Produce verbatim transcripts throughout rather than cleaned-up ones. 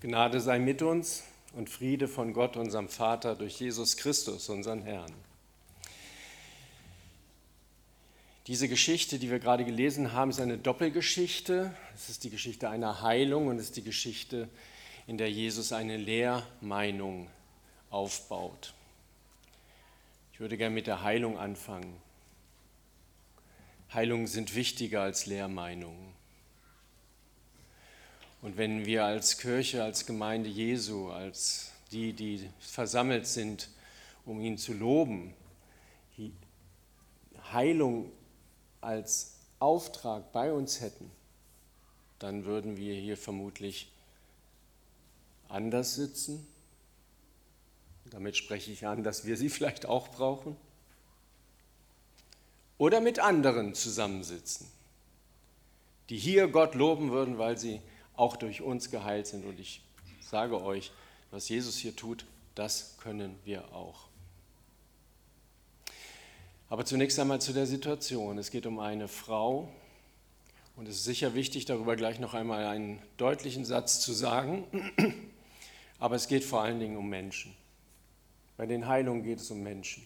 Gnade sei mit uns und Friede von Gott, unserem Vater, durch Jesus Christus, unseren Herrn. Diese Geschichte, die wir gerade gelesen haben, ist eine Doppelgeschichte. Es ist die Geschichte einer Heilung und es ist die Geschichte, in der Jesus eine Lehrmeinung aufbaut. Ich würde gerne mit der Heilung anfangen. Heilungen sind wichtiger als Lehrmeinungen. Und wenn wir als Kirche, als Gemeinde Jesu, als die, die versammelt sind, um ihn zu loben, die Heilung als Auftrag bei uns hätten, dann würden wir hier vermutlich anders sitzen. Damit spreche ich an, dass wir sie vielleicht auch brauchen. Oder mit anderen zusammensitzen, die hier Gott loben würden, weil sie auch durch uns geheilt sind. Und ich sage euch, was Jesus hier tut, das können wir auch. Aber zunächst einmal zu der Situation. Es geht um eine Frau und es ist sicher wichtig, darüber gleich noch einmal einen deutlichen Satz zu sagen. Aber es geht vor allen Dingen um Menschen. Bei den Heilungen geht es um Menschen.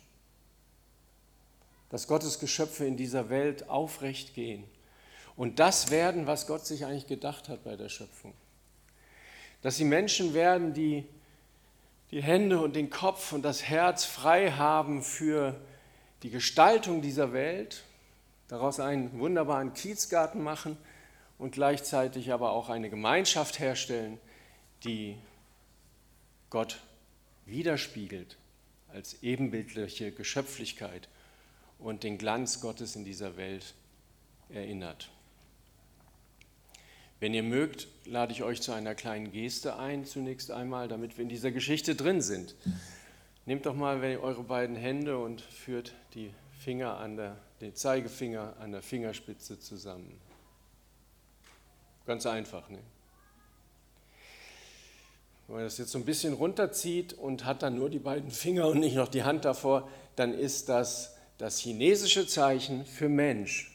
Dass Gottes Geschöpfe in dieser Welt aufrecht gehen und das werden, was Gott sich eigentlich gedacht hat bei der Schöpfung. Dass sie Menschen werden, die die Hände und den Kopf und das Herz frei haben für die Gestaltung dieser Welt, daraus einen wunderbaren Kiezgarten machen und gleichzeitig aber auch eine Gemeinschaft herstellen, die Gott widerspiegelt als ebenbildliche Geschöpflichkeit und den Glanz Gottes in dieser Welt erinnert. Wenn ihr mögt, lade ich euch zu einer kleinen Geste ein, zunächst einmal, damit wir in dieser Geschichte drin sind. Nehmt doch mal eure beiden Hände und führt die Finger an der, den Zeigefinger an der Fingerspitze zusammen. Ganz einfach, ne? Wenn man das jetzt so ein bisschen runterzieht und hat dann nur die beiden Finger und nicht noch die Hand davor, dann ist das das chinesische Zeichen für Mensch.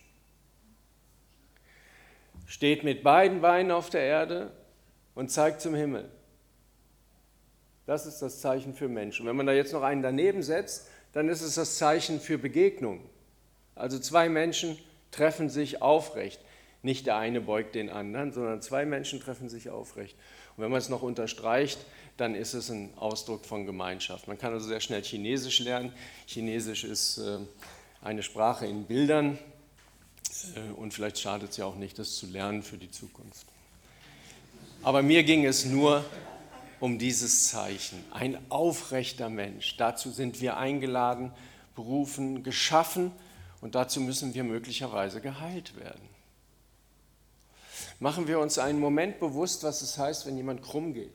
Steht mit beiden Beinen auf der Erde und zeigt zum Himmel. Das ist das Zeichen für Mensch. Und wenn man da jetzt noch einen daneben setzt, dann ist es das Zeichen für Begegnung. Also zwei Menschen treffen sich aufrecht. Nicht der eine beugt den anderen, sondern zwei Menschen treffen sich aufrecht. Und wenn man es noch unterstreicht, dann ist es ein Ausdruck von Gemeinschaft. Man kann also sehr schnell Chinesisch lernen. Chinesisch ist äh, eine Sprache in Bildern. Und vielleicht schadet es ja auch nicht, das zu lernen für die Zukunft. Aber mir ging es nur um dieses Zeichen. Ein aufrechter Mensch. Dazu sind wir eingeladen, berufen, geschaffen und dazu müssen wir möglicherweise geheilt werden. Machen wir uns einen Moment bewusst, was es heißt, wenn jemand krumm geht.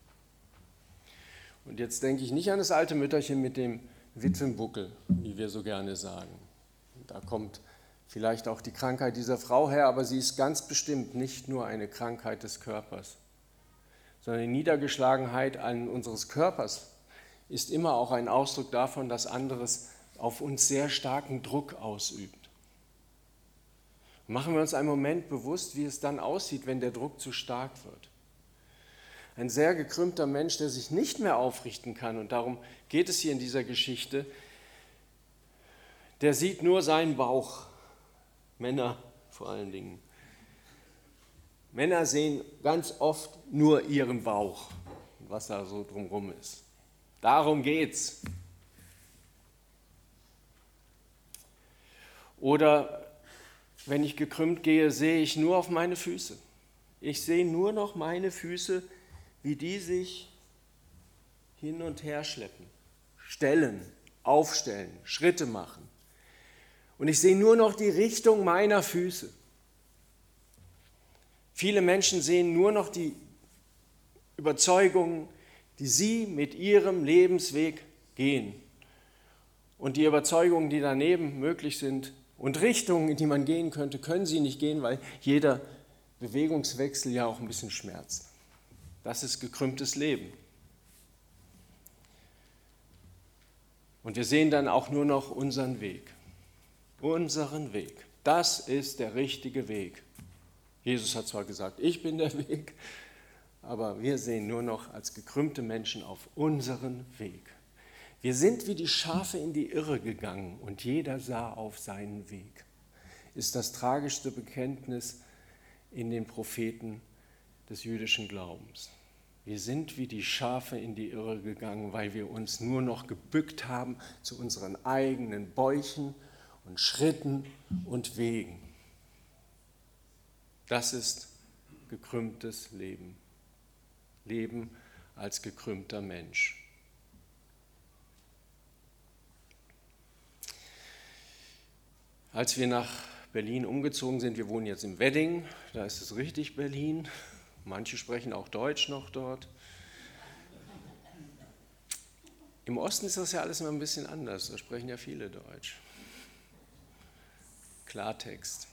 Und jetzt denke ich nicht an das alte Mütterchen mit dem Witwenbuckel, wie wir so gerne sagen. Da kommt vielleicht auch die Krankheit dieser Frau her, aber sie ist ganz bestimmt nicht nur eine Krankheit des Körpers, sondern die Niedergeschlagenheit unseres Körpers ist immer auch ein Ausdruck davon, dass anderes auf uns sehr starken Druck ausübt. Machen wir uns einen Moment bewusst, wie es dann aussieht, wenn der Druck zu stark wird. Ein sehr gekrümmter Mensch, der sich nicht mehr aufrichten kann, und darum geht es hier in dieser Geschichte, der sieht nur seinen Bauch. Männer vor allen Dingen. Männer sehen ganz oft nur ihren Bauch, was da so drumherum ist. Darum geht's. Oder wenn ich gekrümmt gehe, sehe ich nur auf meine Füße. Ich sehe nur noch meine Füße, wie die sich hin und her schleppen, stellen, aufstellen, Schritte machen. Und ich sehe nur noch die Richtung meiner Füße. Viele Menschen sehen nur noch die Überzeugungen, die sie mit ihrem Lebensweg gehen. Und die Überzeugungen, die daneben möglich sind und Richtungen, in die man gehen könnte, können sie nicht gehen, weil jeder Bewegungswechsel ja auch ein bisschen schmerzt. Das ist gekrümmtes Leben. Und wir sehen dann auch nur noch unseren Weg. Unseren Weg. Das ist der richtige Weg. Jesus hat zwar gesagt, ich bin der Weg, aber wir sehen nur noch als gekrümmte Menschen auf unseren Weg. Wir sind wie die Schafe in die Irre gegangen und jeder sah auf seinen Weg. Ist das tragischste Bekenntnis in den Propheten des jüdischen Glaubens. Wir sind wie die Schafe in die Irre gegangen, weil wir uns nur noch gebückt haben zu unseren eigenen Bäuchen und Schritten und Wegen. Das ist gekrümmtes Leben. Leben als gekrümmter Mensch. Als wir nach Berlin umgezogen sind, wir wohnen jetzt im Wedding, da ist es richtig Berlin. Manche sprechen auch Deutsch noch dort. Im Osten ist das ja alles immer ein bisschen anders, da sprechen ja viele Deutsch. Klartext.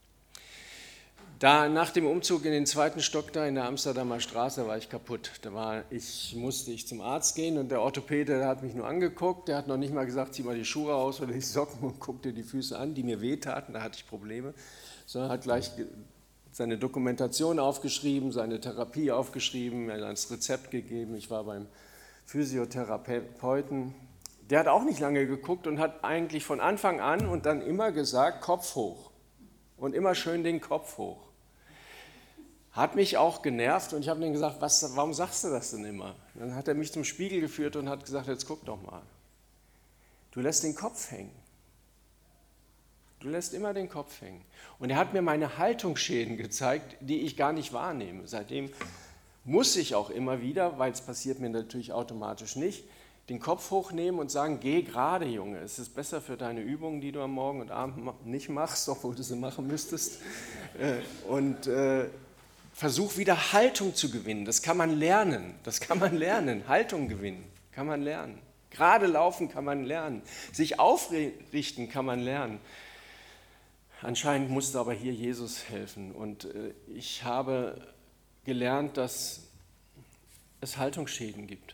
Da, nach dem Umzug in den zweiten Stock da in der Amsterdamer Straße war ich kaputt. Da war, ich, musste ich zum Arzt gehen und der Orthopäde der hat mich nur angeguckt. Der hat noch nicht mal gesagt, zieh mal die Schuhe aus oder die Socken und guck dir die Füße an, die mir wehtaten. Da hatte ich Probleme. Sondern hat gleich seine Dokumentation aufgeschrieben, seine Therapie aufgeschrieben, mir das Rezept gegeben. Ich war beim Physiotherapeuten. Der hat auch nicht lange geguckt und hat eigentlich von Anfang an und dann immer gesagt, Kopf hoch. Und immer schön den Kopf hoch. Hat mich auch genervt und ich habe ihm gesagt, was, warum sagst du das denn immer? Dann hat er mich zum Spiegel geführt und hat gesagt, jetzt guck doch mal. Du lässt den Kopf hängen. Du lässt immer den Kopf hängen. Und er hat mir meine Haltungsschäden gezeigt, die ich gar nicht wahrnehme. Seitdem muss ich auch immer wieder, weil es passiert mir natürlich automatisch nicht, den Kopf hochnehmen und sagen, geh gerade, Junge. Es ist besser für deine Übungen, die du am Morgen und Abend nicht machst, obwohl du sie machen müsstest. Und versuch wieder Haltung zu gewinnen. Das kann man lernen. Das kann man lernen. Haltung gewinnen kann man lernen. Gerade laufen kann man lernen. Sich aufrichten kann man lernen. Anscheinend musste aber hier Jesus helfen. Und ich habe gelernt, dass es Haltungsschäden gibt.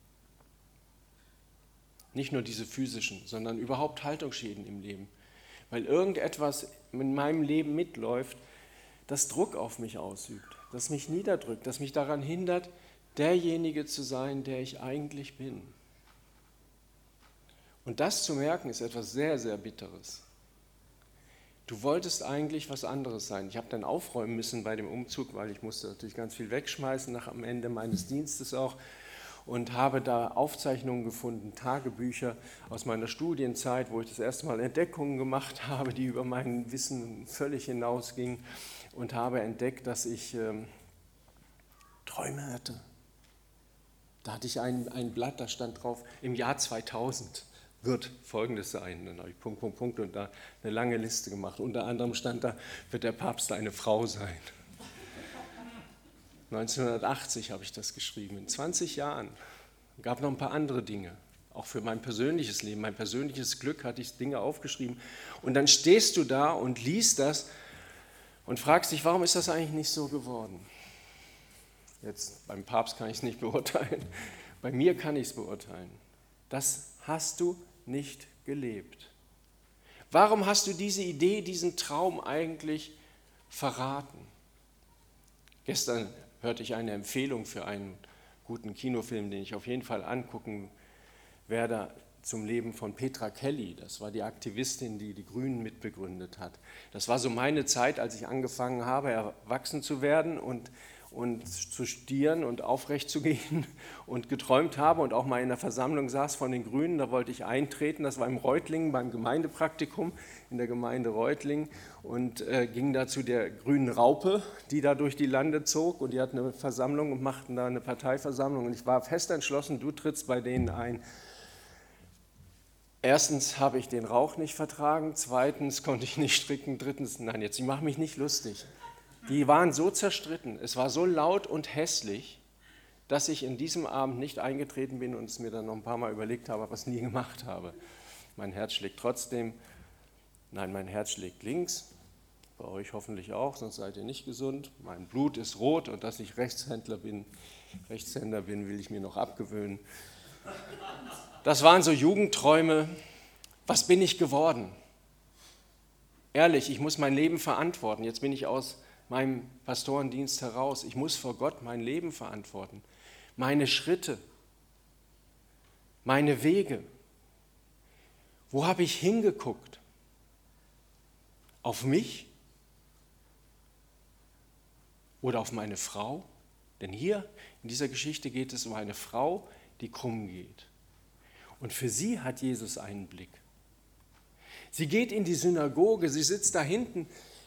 Nicht nur diese physischen, sondern überhaupt Haltungsschäden im Leben. Weil irgendetwas in meinem Leben mitläuft, das Druck auf mich ausübt, das mich niederdrückt, das mich daran hindert, derjenige zu sein, der ich eigentlich bin. Und das zu merken, ist etwas sehr, sehr Bitteres. Du wolltest eigentlich was anderes sein. Ich habe dann aufräumen müssen bei dem Umzug, weil ich musste natürlich ganz viel wegschmeißen, nach am Ende meines Dienstes auch. Und habe da Aufzeichnungen gefunden, Tagebücher aus meiner Studienzeit, wo ich das erste Mal Entdeckungen gemacht habe, die über mein Wissen völlig hinausgingen. Und habe entdeckt, dass ich ähm, Träume hatte. Da hatte ich ein, ein Blatt, da stand drauf, im Jahr zweitausend wird Folgendes sein. Dann habe ich Punkt, Punkt, Punkt und da eine lange Liste gemacht. Unter anderem stand da, wird der Papst eine Frau sein. neunzehnhundertachtzig habe ich das geschrieben, in zwanzig Jahren. Es gab noch ein paar andere Dinge, auch für mein persönliches Leben, mein persönliches Glück hatte ich Dinge aufgeschrieben. Und dann stehst du da und liest das und fragst dich, warum ist das eigentlich nicht so geworden? Jetzt beim Papst kann ich es nicht beurteilen, bei mir kann ich es beurteilen. Das hast du nicht gelebt. Warum hast du diese Idee, diesen Traum eigentlich verraten? Gestern hörte ich eine Empfehlung für einen guten Kinofilm, den ich auf jeden Fall angucken werde, zum Leben von Petra Kelly. Das war die Aktivistin, die die Grünen mitbegründet hat. Das war so meine Zeit, als ich angefangen habe, erwachsen zu werden und, und zu studieren und aufrecht zu gehen und geträumt habe und auch mal in der Versammlung saß von den Grünen. Da wollte ich eintreten, das war im Reutlingen beim Gemeindepraktikum in der Gemeinde Reutlingen und äh, ging da zu der grünen Raupe, die da durch die Lande zog und die hatten eine Versammlung und machten da eine Parteiversammlung und ich war fest entschlossen, du trittst bei denen ein. Erstens habe ich den Rauch nicht vertragen, zweitens konnte ich nicht stricken, drittens, nein, jetzt, ich mache mich nicht lustig. Die waren so zerstritten, es war so laut und hässlich, dass ich in diesem Abend nicht eingetreten bin und es mir dann noch ein paar Mal überlegt habe, aber es nie gemacht habe. Mein Herz schlägt trotzdem, nein, mein Herz schlägt links, bei euch hoffentlich auch, sonst seid ihr nicht gesund. Mein Blut ist rot und dass ich Rechtshändler bin, Rechtshänder bin, will ich mir noch abgewöhnen. Das waren so Jugendträume. Was bin ich geworden? Ehrlich, ich muss mein Leben verantworten. Jetzt bin ich aus meinem Pastorendienst heraus. Ich muss vor Gott mein Leben verantworten, meine Schritte, meine Wege. Wo habe ich hingeguckt? Auf mich oder auf meine Frau? Denn hier in dieser Geschichte geht es um eine Frau, die krumm geht. Und für sie hat Jesus einen Blick. Sie geht in die Synagoge, sie sitzt da hinten.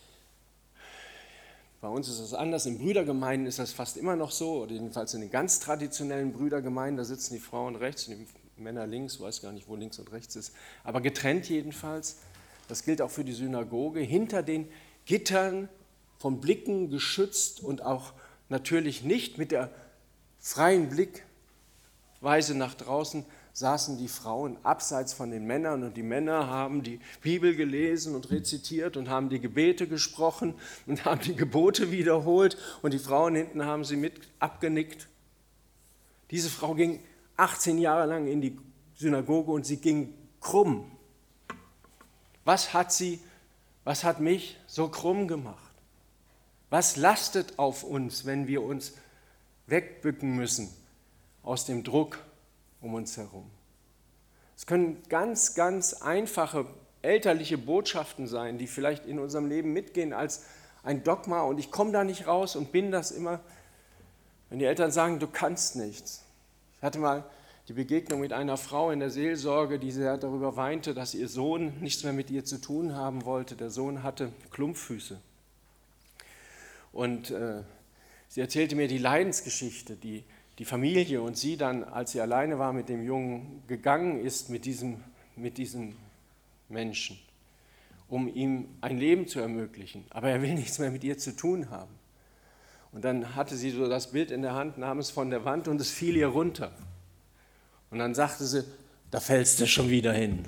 Bei uns ist das anders, in Brüdergemeinden ist das fast immer noch so, oder jedenfalls in den ganz traditionellen Brüdergemeinden, da sitzen die Frauen rechts und die Männer links, weiß gar nicht, wo links und rechts ist, aber getrennt jedenfalls. Das gilt auch für die Synagoge, hinter den Gittern von Blicken geschützt und auch natürlich nicht mit der freien Blickweise nach draußen, saßen die Frauen abseits von den Männern und die Männer haben die Bibel gelesen und rezitiert und haben die Gebete gesprochen und haben die Gebote wiederholt und die Frauen hinten haben sie mit abgenickt. Diese Frau ging achtzehn Jahre lang in die Synagoge und sie ging krumm. Was hat sie, was hat mich so krumm gemacht? Was lastet auf uns, wenn wir uns wegbücken müssen aus dem Druck um uns herum? Es können ganz, ganz einfache elterliche Botschaften sein, die vielleicht in unserem Leben mitgehen als ein Dogma und ich komme da nicht raus und bin das immer, wenn die Eltern sagen, du kannst nichts. Ich hatte mal die Begegnung mit einer Frau in der Seelsorge, die sehr darüber weinte, dass ihr Sohn nichts mehr mit ihr zu tun haben wollte. Der Sohn hatte Klumpfüße. Und äh, sie erzählte mir die Leidensgeschichte, die die Familie und sie dann, als sie alleine war mit dem Jungen, gegangen ist mit diesem, mit diesem Menschen, um ihm ein Leben zu ermöglichen. Aber er will nichts mehr mit ihr zu tun haben. Und dann hatte sie so das Bild in der Hand, nahm es von der Wand und es fiel ihr runter. Und dann sagte sie, da fällst du schon wieder hin.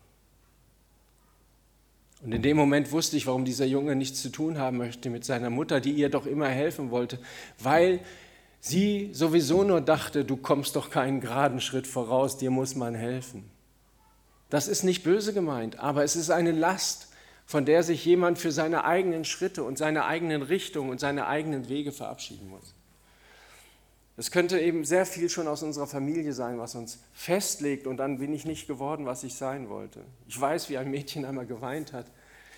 Und in dem Moment wusste ich, warum dieser Junge nichts zu tun haben möchte mit seiner Mutter, die ihr doch immer helfen wollte, weil sie sowieso nur dachte, du kommst doch keinen geraden Schritt voraus, dir muss man helfen. Das ist nicht böse gemeint, aber es ist eine Last, von der sich jemand für seine eigenen Schritte und seine eigenen Richtungen und seine eigenen Wege verabschieden muss. Es könnte eben sehr viel schon aus unserer Familie sein, was uns festlegt und dann bin ich nicht geworden, was ich sein wollte. Ich weiß, wie ein Mädchen einmal geweint hat,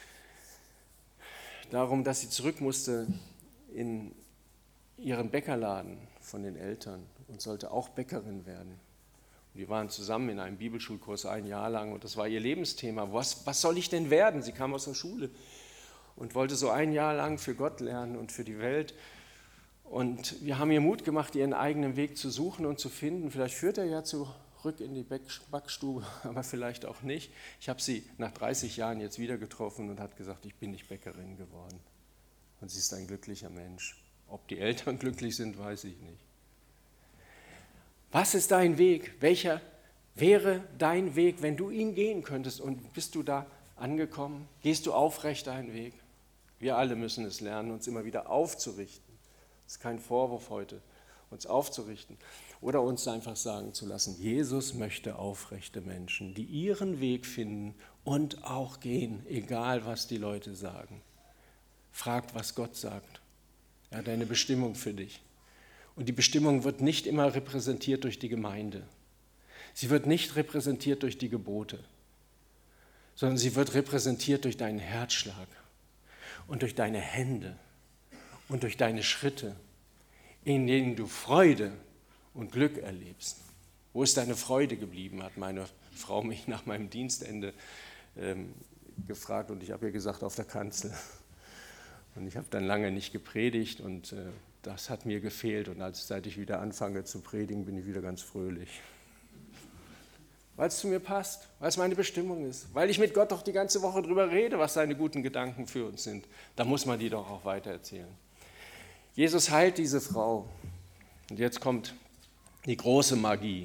darum, dass sie zurück musste in ihren Bäckerladen von den Eltern und sollte auch Bäckerin werden. Und die waren zusammen in einem Bibelschulkurs ein Jahr lang und das war ihr Lebensthema. Was, was soll ich denn werden? Sie kam aus der Schule und wollte so ein Jahr lang für Gott lernen und für die Welt. Und wir haben ihr Mut gemacht, ihren eigenen Weg zu suchen und zu finden. Vielleicht führt er ja zurück in die Backstube, aber vielleicht auch nicht. Ich habe sie nach dreißig Jahren jetzt wieder getroffen und hat gesagt, ich bin nicht Bäckerin geworden. Und sie ist ein glücklicher Mensch. Ob die Eltern glücklich sind, weiß ich nicht. Was ist dein Weg? Welcher wäre dein Weg, wenn du ihn gehen könntest? Und bist du da angekommen? Gehst du aufrecht deinen Weg? Wir alle müssen es lernen, uns immer wieder aufzurichten. Das ist kein Vorwurf heute, uns aufzurichten. Oder uns einfach sagen zu lassen, Jesus möchte aufrechte Menschen, die ihren Weg finden und auch gehen, egal was die Leute sagen. Fragt, was Gott sagt. Er hat eine Bestimmung für dich. Und die Bestimmung wird nicht immer repräsentiert durch die Gemeinde. Sie wird nicht repräsentiert durch die Gebote, sondern sie wird repräsentiert durch deinen Herzschlag und durch deine Hände und durch deine Schritte, in denen du Freude und Glück erlebst. Wo ist deine Freude geblieben, hat meine Frau mich nach meinem Dienstende ähm, gefragt und ich habe ihr gesagt, auf der Kanzel. Und ich habe dann lange nicht gepredigt und äh, das hat mir gefehlt. Und als seit ich wieder anfange zu predigen, bin ich wieder ganz fröhlich. Weil es zu mir passt, weil es meine Bestimmung ist, weil ich mit Gott doch die ganze Woche drüber rede, was seine guten Gedanken für uns sind. Da muss man die doch auch weitererzählen. Jesus heilt diese Frau. Und jetzt kommt die große Magie.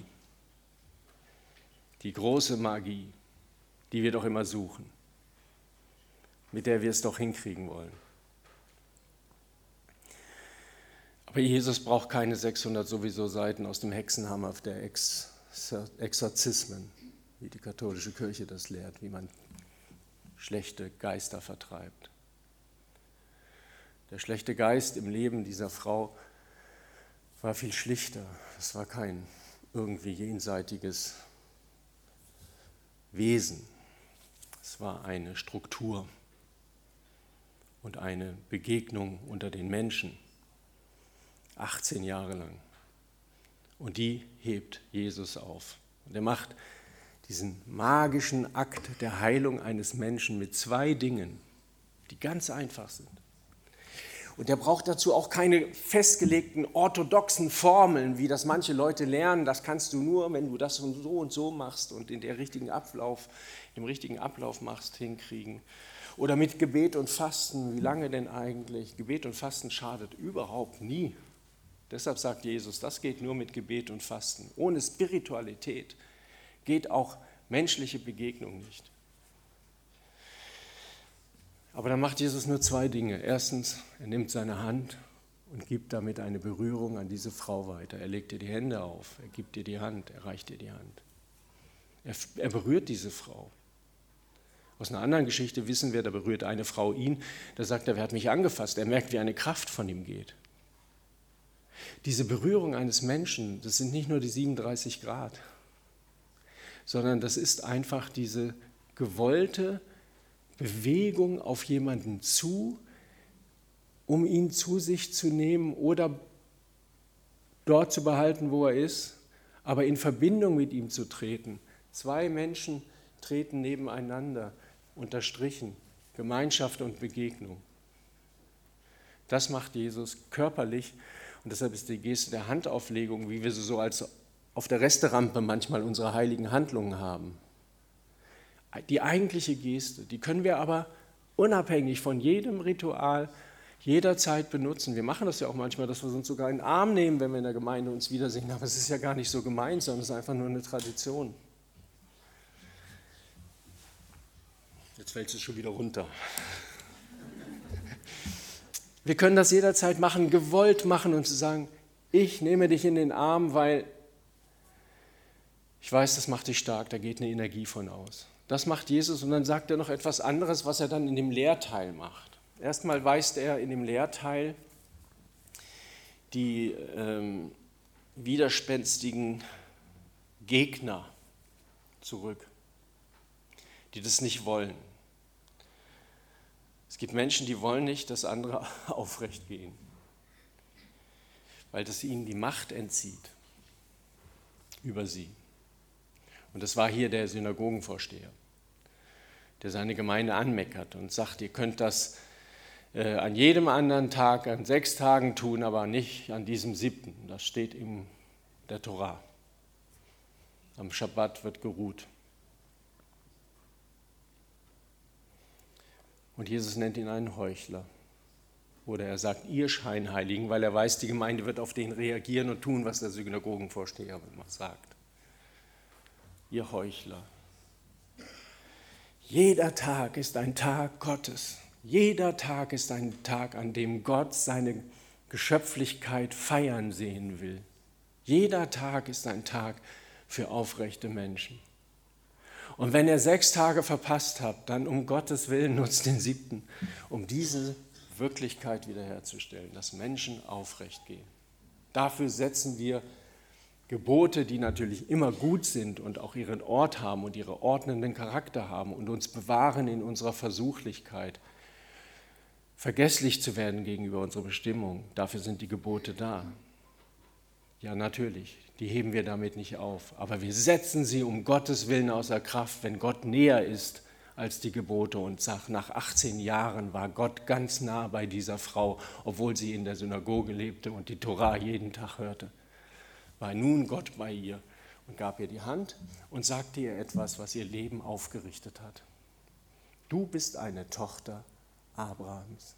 Die große Magie, die wir doch immer suchen, mit der wir es doch hinkriegen wollen. Aber Jesus braucht keine sechshundert sowieso Seiten aus dem Hexenhammer der Ex- Exorzismen, wie die katholische Kirche das lehrt, wie man schlechte Geister vertreibt. Der schlechte Geist im Leben dieser Frau war viel schlichter. Es war kein irgendwie jenseitiges Wesen. Es war eine Struktur und eine Begegnung unter den Menschen, achtzehn Jahre lang. Und die hebt Jesus auf. Und er macht diesen magischen Akt der Heilung eines Menschen mit zwei Dingen, die ganz einfach sind. Und er braucht dazu auch keine festgelegten orthodoxen Formeln, wie das manche Leute lernen. Das kannst du nur, wenn du das und so und so machst und in der richtigen Ablauf, im richtigen Ablauf machst, hinkriegen. Oder mit Gebet und Fasten. Wie lange denn eigentlich? Gebet und Fasten schadet überhaupt nie. Deshalb sagt Jesus, das geht nur mit Gebet und Fasten. Ohne Spiritualität geht auch menschliche Begegnung nicht. Aber dann macht Jesus nur zwei Dinge. Erstens, er nimmt seine Hand und gibt damit eine Berührung an diese Frau weiter. Er legt ihr die Hände auf, er gibt ihr die Hand, er reicht ihr die Hand. Er, er berührt diese Frau. Aus einer anderen Geschichte wissen wir, da berührt eine Frau ihn, da sagt er, wer hat mich angefasst? Er merkt, wie eine Kraft von ihm geht. Diese Berührung eines Menschen, das sind nicht nur die siebenunddreißig Grad, sondern das ist einfach diese gewollte Bewegung auf jemanden zu, um ihn zu sich zu nehmen oder dort zu behalten, wo er ist, aber in Verbindung mit ihm zu treten. Zwei Menschen treten nebeneinander, unterstrichen, Gemeinschaft und Begegnung. Das macht Jesus körperlich und deshalb ist die Geste der Handauflegung, wie wir sie so als auf der Resterampe manchmal unsere heiligen Handlungen haben. Die eigentliche Geste, die können wir aber unabhängig von jedem Ritual jederzeit benutzen. Wir machen das ja auch manchmal, dass wir uns sogar in den Arm nehmen, wenn wir in der Gemeinde uns wiedersehen. Aber es ist ja gar nicht so gemeint, sondern es ist einfach nur eine Tradition. Jetzt fällt es schon wieder runter. Wir können das jederzeit machen, gewollt machen und zu sagen, ich nehme dich in den Arm, weil ich weiß, das macht dich stark, da geht eine Energie von aus. Das macht Jesus und dann sagt er noch etwas anderes, was er dann in dem Lehrteil macht. Erstmal weist er in dem Lehrteil die ähm, widerspenstigen Gegner zurück, die das nicht wollen. Es gibt Menschen, die wollen nicht, dass andere aufrecht gehen, weil das ihnen die Macht entzieht über sie. Und das war hier der Synagogenvorsteher, der seine Gemeinde anmeckert und sagt, ihr könnt das äh, an jedem anderen Tag, an sechs Tagen tun, aber nicht an diesem siebten. Das steht in der Tora. Am Schabbat wird geruht. Und Jesus nennt ihn einen Heuchler. Oder er sagt, ihr Scheinheiligen, weil er weiß, die Gemeinde wird auf den reagieren und tun, was der Synagogenvorsteher sagt. Ihr Heuchler. Jeder Tag ist ein Tag Gottes. Jeder Tag ist ein Tag, an dem Gott seine Geschöpflichkeit feiern sehen will. Jeder Tag ist ein Tag für aufrechte Menschen. Und wenn ihr sechs Tage verpasst habt, dann um Gottes Willen nutzt den siebten, um diese Wirklichkeit wiederherzustellen, dass Menschen aufrecht gehen. Dafür setzen wir Gebote, die natürlich immer gut sind und auch ihren Ort haben und ihre ordnenden Charakter haben und uns bewahren in unserer Versuchlichkeit, vergesslich zu werden gegenüber unserer Bestimmung. Dafür sind die Gebote da. Ja, natürlich, die heben wir damit nicht auf, aber wir setzen sie um Gottes Willen außer Kraft, wenn Gott näher ist als die Gebote und sagt, nach achtzehn Jahren war Gott ganz nah bei dieser Frau, obwohl sie in der Synagoge lebte und die Tora jeden Tag hörte. War nun Gott bei ihr und gab ihr die Hand und sagte ihr etwas, was ihr Leben aufgerichtet hat. Du bist eine Tochter Abrahams.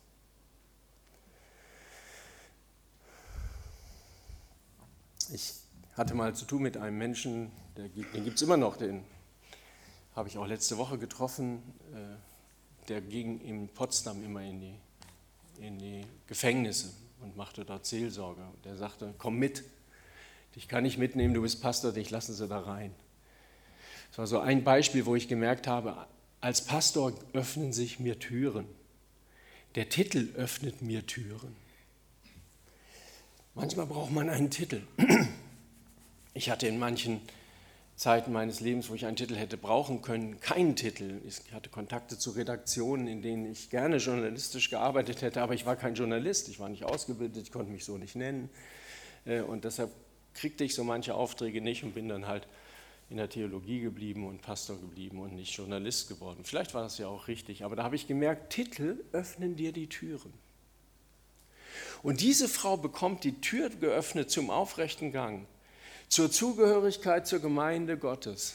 Ich hatte mal zu tun mit einem Menschen, der, den gibt es immer noch, den habe ich auch letzte Woche getroffen, der ging in Potsdam immer in die, in die Gefängnisse und machte dort Seelsorge. Der sagte, komm mit. Ich kann nicht mitnehmen, du bist Pastor, dich lassen sie da rein. Das war so ein Beispiel, wo ich gemerkt habe, als Pastor öffnen sich mir Türen. Der Titel öffnet mir Türen. Manchmal braucht man einen Titel. Ich hatte in manchen Zeiten meines Lebens, wo ich einen Titel hätte brauchen können, keinen Titel. Ich hatte Kontakte zu Redaktionen, in denen ich gerne journalistisch gearbeitet hätte, aber ich war kein Journalist, ich war nicht ausgebildet, ich konnte mich so nicht nennen. Und deshalb kriegte ich so manche Aufträge nicht und bin dann halt in der Theologie geblieben und Pastor geblieben und nicht Journalist geworden. Vielleicht war das ja auch richtig, aber da habe ich gemerkt, Titel öffnen dir die Türen. Und diese Frau bekommt die Tür geöffnet zum aufrechten Gang, zur Zugehörigkeit zur Gemeinde Gottes,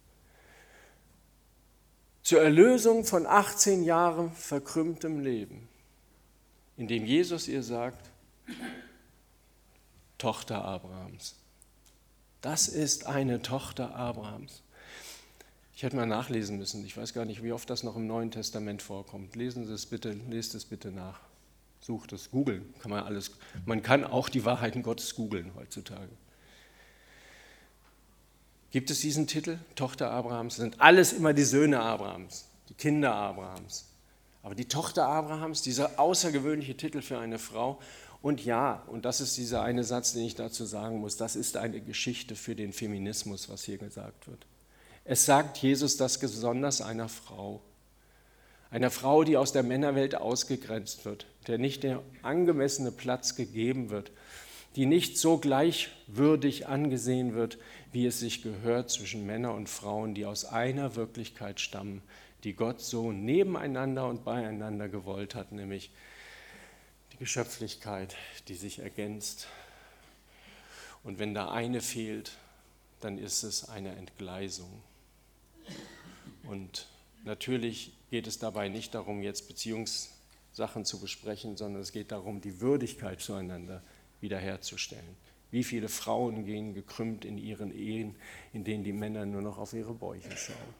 zur Erlösung von achtzehn Jahren verkrümmtem Leben, in dem Jesus ihr sagt, Tochter Abrahams. Das ist eine Tochter Abrahams. Ich hätte mal nachlesen müssen. Ich weiß gar nicht, wie oft das noch im Neuen Testament vorkommt. Lesen Sie es bitte, lest es bitte nach. Sucht es, googeln kann man alles. Man kann auch die Wahrheiten Gottes googeln heutzutage. Gibt es diesen Titel, Tochter Abrahams? Das sind alles immer die Söhne Abrahams, die Kinder Abrahams. Aber die Tochter Abrahams, dieser außergewöhnliche Titel für eine Frau. Und ja, und das ist dieser eine Satz, den ich dazu sagen muss, das ist eine Geschichte für den Feminismus, was hier gesagt wird. Es sagt Jesus das besonders einer Frau. Einer Frau, die aus der Männerwelt ausgegrenzt wird, der nicht der angemessene Platz gegeben wird, die nicht so gleichwürdig angesehen wird, wie es sich gehört zwischen Männern und Frauen, die aus einer Wirklichkeit stammen, die Gott so nebeneinander und beieinander gewollt hat, nämlich die Geschöpflichkeit, die sich ergänzt. Und wenn da eine fehlt, dann ist es eine Entgleisung. Und natürlich geht es dabei nicht darum, jetzt Beziehungssachen zu besprechen, sondern es geht darum, die Würdigkeit zueinander wiederherzustellen. Wie viele Frauen gehen gekrümmt in ihren Ehen, in denen die Männer nur noch auf ihre Bäuche schauen?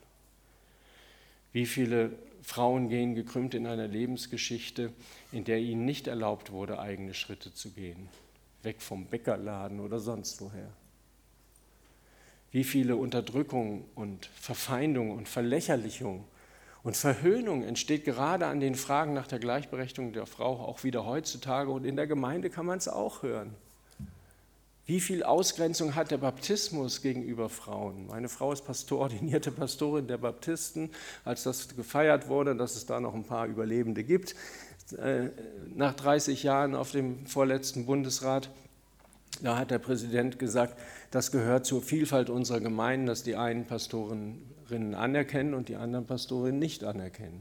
Wie viele Frauen gehen gekrümmt in einer Lebensgeschichte, in der ihnen nicht erlaubt wurde, eigene Schritte zu gehen, weg vom Bäckerladen oder sonst woher? Wie viele Unterdrückung und Verfeindung und Verlächerlichung und Verhöhnung entsteht gerade an den Fragen nach der Gleichberechtigung der Frau, auch wieder heutzutage, und in der Gemeinde kann man es auch hören. Wie viel Ausgrenzung hat der Baptismus gegenüber Frauen? Meine Frau ist Pastor, ordinierte Pastorin der Baptisten. Als das gefeiert wurde, dass es da noch ein paar Überlebende gibt, nach dreißig Jahren auf dem vorletzten Bundesrat, da hat der Präsident gesagt, das gehört zur Vielfalt unserer Gemeinden, dass die einen Pastorinnen anerkennen und die anderen Pastorinnen nicht anerkennen.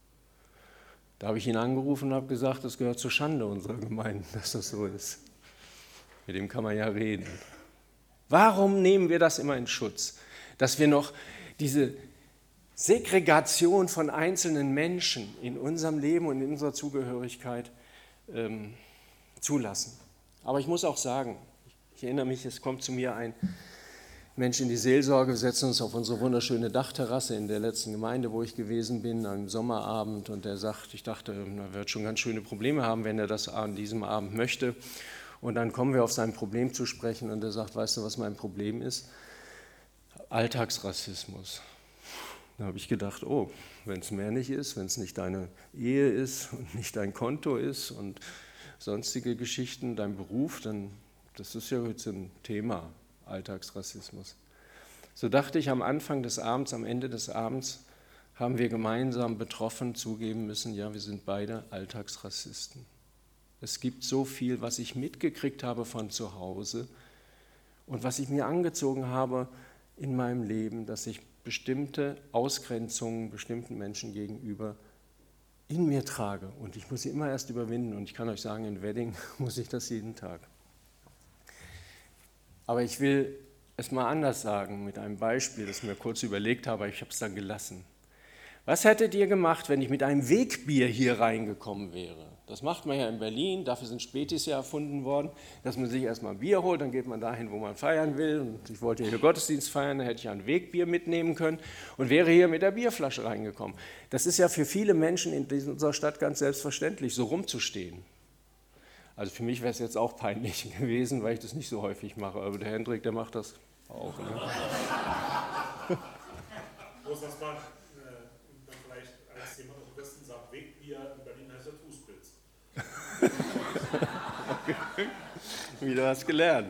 Da habe ich ihn angerufen und habe gesagt, das gehört zur Schande unserer Gemeinden, dass das so ist. Mit dem kann man ja reden. Warum nehmen wir das immer in Schutz? Dass wir noch diese Segregation von einzelnen Menschen in unserem Leben und in unserer Zugehörigkeit ähm, zulassen. Aber ich muss auch sagen, ich erinnere mich, es kommt zu mir ein Mensch in die Seelsorge, wir setzen uns auf unsere wunderschöne Dachterrasse in der letzten Gemeinde, wo ich gewesen bin, am Sommerabend, und er sagt, ich dachte, er wird schon ganz schöne Probleme haben, wenn er das an diesem Abend möchte. Und dann kommen wir auf sein Problem zu sprechen und er sagt, weißt du, was mein Problem ist? Alltagsrassismus. Da habe ich gedacht, oh, wenn es mehr nicht ist, wenn es nicht deine Ehe ist und nicht dein Konto ist und sonstige Geschichten, dein Beruf, dann das ist ja jetzt ein Thema, Alltagsrassismus. So dachte ich am Anfang des Abends, am Ende des Abends, haben wir gemeinsam betroffen zugeben müssen, ja, wir sind beide Alltagsrassisten. Es gibt so viel, was ich mitgekriegt habe von zu Hause und was ich mir angezogen habe in meinem Leben, dass ich bestimmte Ausgrenzungen bestimmten Menschen gegenüber in mir trage. Und ich muss sie immer erst überwinden. Und ich kann euch sagen, in Wedding muss ich das jeden Tag. Aber ich will es mal anders sagen, mit einem Beispiel, das ich mir kurz überlegt habe, aber ich habe es dann gelassen. Was hättet ihr gemacht, wenn ich mit einem Wegbier hier reingekommen wäre? Das macht man ja in Berlin, dafür sind Spätis ja erfunden worden, dass man sich erstmal ein Bier holt, dann geht man dahin, wo man feiern will. Und ich wollte hier Gottesdienst feiern, da hätte ich ein Wegbier mitnehmen können und wäre hier mit der Bierflasche reingekommen. Das ist ja für viele Menschen in unserer Stadt ganz selbstverständlich, so rumzustehen. Also für mich wäre es jetzt auch peinlich gewesen, weil ich das nicht so häufig mache, aber der Hendrik, der macht das auch. Ne? Muss das mal äh, vielleicht als jemand aus dem Westen sagt, Wegbier in Berlin heißt ja Fußbill. Wieder was gelernt.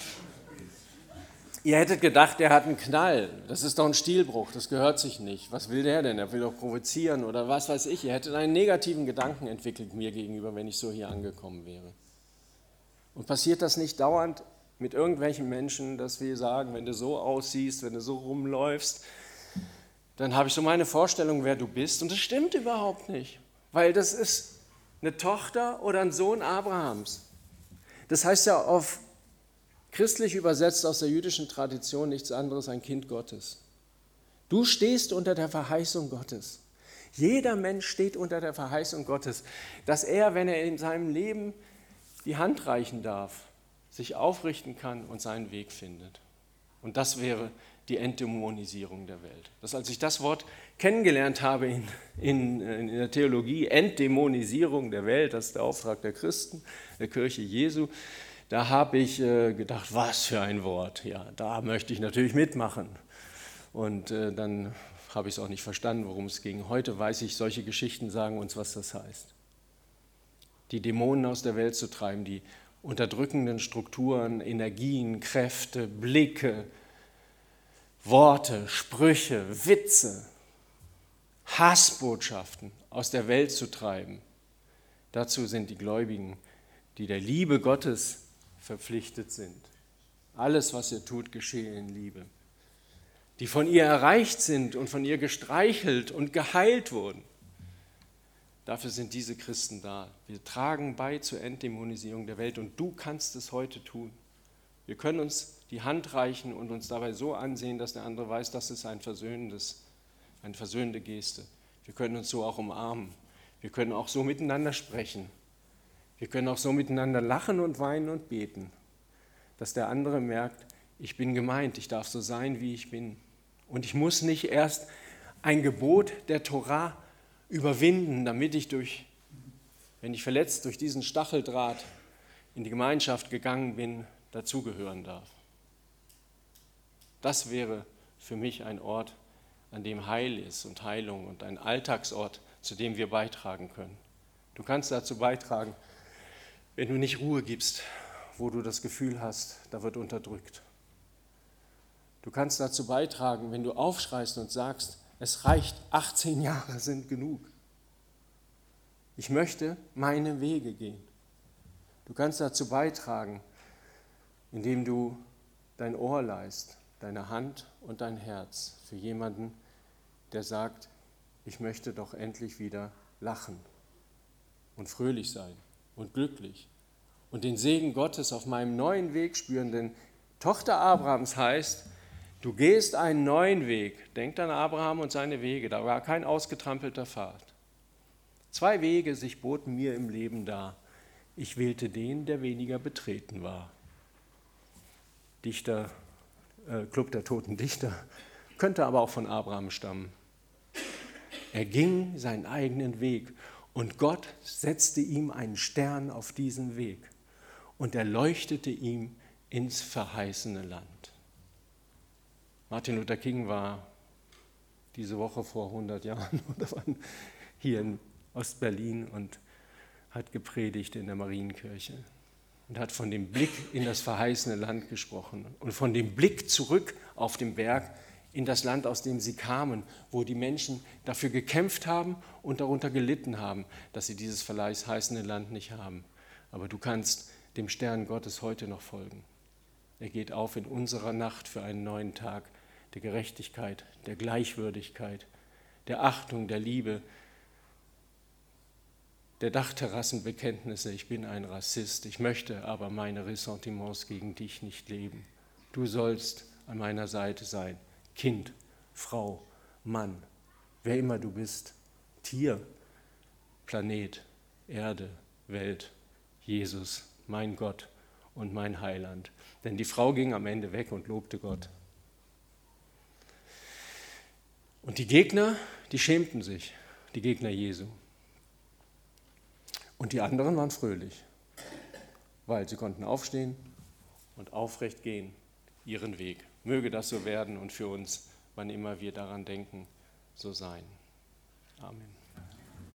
Ihr hättet gedacht, der hat einen Knall. Das ist doch ein Stilbruch, das gehört sich nicht. Was will der denn? Er will doch provozieren oder was weiß ich. Ihr hättet einen negativen Gedanken entwickelt mir gegenüber, wenn ich so hier angekommen wäre. Und passiert das nicht dauernd mit irgendwelchen Menschen, dass wir sagen, wenn du so aussiehst, wenn du so rumläufst, dann habe ich so meine Vorstellung, wer du bist. Und das stimmt überhaupt nicht, weil das ist eine Tochter oder ein Sohn Abrahams. Das heißt ja auf christlich übersetzt aus der jüdischen Tradition nichts anderes, ein Kind Gottes. Du stehst unter der Verheißung Gottes. Jeder Mensch steht unter der Verheißung Gottes, dass er, wenn er in seinem Leben die Hand reichen darf, sich aufrichten kann und seinen Weg findet. Und das wäre die Entdämonisierung der Welt. Das, als ich das Wort kennengelernt habe in, in, in der Theologie, Entdämonisierung der Welt, das ist der Auftrag der Christen, der Kirche Jesu, da habe ich äh, gedacht, was für ein Wort, ja, da möchte ich natürlich mitmachen. Und äh, dann habe ich es auch nicht verstanden, worum es ging. Heute weiß ich, solche Geschichten sagen uns, was das heißt. Die Dämonen aus der Welt zu treiben, die unterdrückenden Strukturen, Energien, Kräfte, Blicke, Worte, Sprüche, Witze, Hassbotschaften aus der Welt zu treiben. Dazu sind die Gläubigen, die der Liebe Gottes verpflichtet sind. Alles, was ihr tut, geschehe in Liebe. Die von ihr erreicht sind und von ihr gestreichelt und geheilt wurden. Dafür sind diese Christen da. Wir tragen bei zur Entdämonisierung der Welt und du kannst es heute tun. Wir können uns die Hand reichen und uns dabei so ansehen, dass der andere weiß, das ist ein versöhnendes, eine versöhnende Geste. Wir können uns so auch umarmen. Wir können auch so miteinander sprechen. Wir können auch so miteinander lachen und weinen und beten, dass der andere merkt, ich bin gemeint, ich darf so sein, wie ich bin. Und ich muss nicht erst ein Gebot der Torah überwinden, damit ich durch, wenn ich verletzt durch diesen Stacheldraht in die Gemeinschaft gegangen bin, dazugehören darf. Das wäre für mich ein Ort, an dem Heil ist und Heilung und ein Alltagsort, zu dem wir beitragen können. Du kannst dazu beitragen, wenn du nicht Ruhe gibst, wo du das Gefühl hast, da wird unterdrückt. Du kannst dazu beitragen, wenn du aufschreist und sagst, es reicht, achtzehn Jahre sind genug. Ich möchte meine Wege gehen. Du kannst dazu beitragen, indem du dein Ohr leihst, deine Hand und dein Herz für jemanden, der sagt, ich möchte doch endlich wieder lachen und fröhlich sein und glücklich und den Segen Gottes auf meinem neuen Weg spüren, denn Tochter Abrahams heißt, du gehst einen neuen Weg. Denkt an Abraham und seine Wege, da war kein ausgetrampelter Pfad. Zwei Wege sich boten mir im Leben dar. Ich wählte den, der weniger betreten war. Dichter, äh, Club der toten Dichter, könnte aber auch von Abraham stammen. Er ging seinen eigenen Weg und Gott setzte ihm einen Stern auf diesen Weg und er leuchtete ihm ins verheißene Land. Martin Luther King war diese Woche vor hundert Jahren oder wann hier in Ostberlin und hat gepredigt in der Marienkirche und hat von dem Blick in das verheißene Land gesprochen und von dem Blick zurück auf den Berg in das Land, aus dem sie kamen, wo die Menschen dafür gekämpft haben und darunter gelitten haben, dass sie dieses verheißene Land nicht haben. Aber du kannst dem Stern Gottes heute noch folgen. Er geht auf in unserer Nacht für einen neuen Tag der Gerechtigkeit, der Gleichwürdigkeit, der Achtung, der Liebe, der Dachterrassenbekenntnisse, ich bin ein Rassist, ich möchte aber meine Ressentiments gegen dich nicht leben. Du sollst an meiner Seite sein. Kind, Frau, Mann, wer immer du bist, Tier, Planet, Erde, Welt, Jesus, mein Gott und mein Heiland. Denn die Frau ging am Ende weg und lobte Gott. Und die Gegner, die schämten sich, die Gegner Jesu. Und die anderen waren fröhlich, weil sie konnten aufstehen und aufrecht gehen, ihren Weg. Möge das so werden und für uns, wann immer wir daran denken, so sein. Amen.